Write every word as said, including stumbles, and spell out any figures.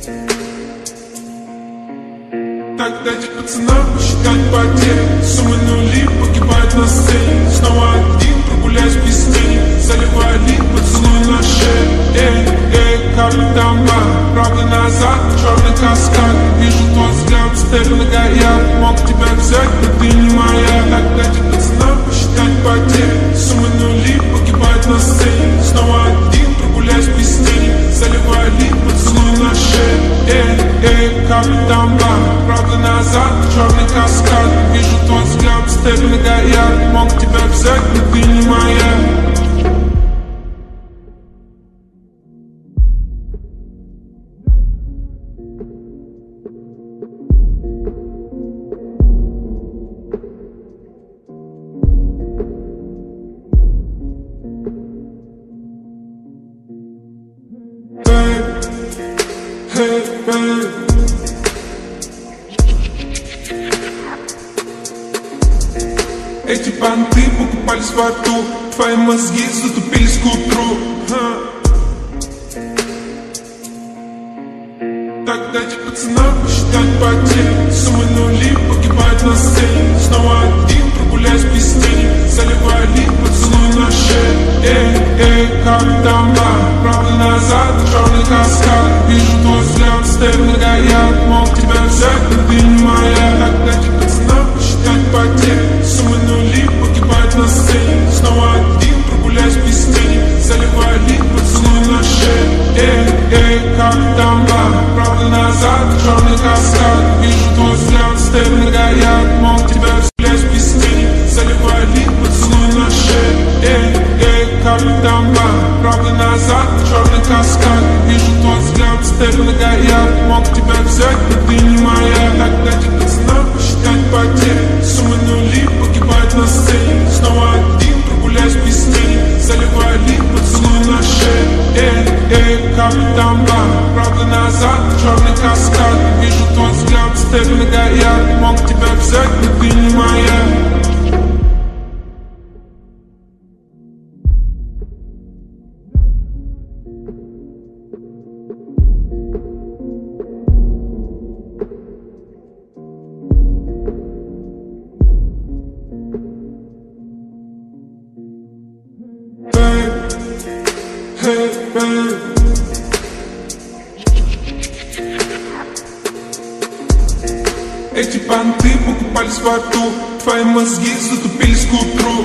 Так дайте пацанам посчитать потери. Суммы нули погибают на сцене. Снова один, прогуляюсь без тени. Заливаю лик, поцелуй на шею. Эй, эй, капли дома, правда назад, черный каскад. Вижу твой взгляд, степь на гаяк. Мог тебя взять, но ты не моя. Так дайте пацанам посчитать потери. Суммы нули погибают на сцене. Снова один, прогуляюсь без тени. Заливаю лик, поцелуй на шею. Эй, эй, капли дома, правда назад, черный каскад. Вижу твой взгляд, степь на гаяк. Мог тебя взять, но ты не моя. Hey, babe. Эти понты покупались во рту, твои мозги затупились к утру. Ха. Так дайте пацанам посчитать потери. Суммы нули погибают на сцене. Снова один, прогуляюсь без тени. Заливаю лик, поцелуй на шею. Эй, эй, как дома, правда назад, черный каскад. Вижу твой взгляд, степь на гаяк. Мог тебя взять, но ты не моя. Так дайте пацанам посчитать потери. Суммы нули погибают на сцене. Снова один, прогуляюсь без тени. Заливаю лик, поцелуй на шею. Эй, эй, как дома, правда назад, черный каскад. Вижу твой взгляд, степь на гаяк. Мог тебя взять без тени. Заливаю лик, поцелуй на шею. Эй, эй, как дома, правда назад, черный каскад. Вижу твой взгляд, степь на гаяк. Мог тебя взять, но ты не моя. Так дайте пацанам посчитать потери. Суммы нули погибают на сцене. Снова один, прогуляюсь без тени. Заливаю лик, поцелуй на шею. Эй, эй, как дома, правда назад, черный каскад. Вижу твой взгляд, степь на гаяк. Мог тебя взять, но ты не моя. Hey, babe. Эти понты покупались во рту, твои мозги затупились к утру.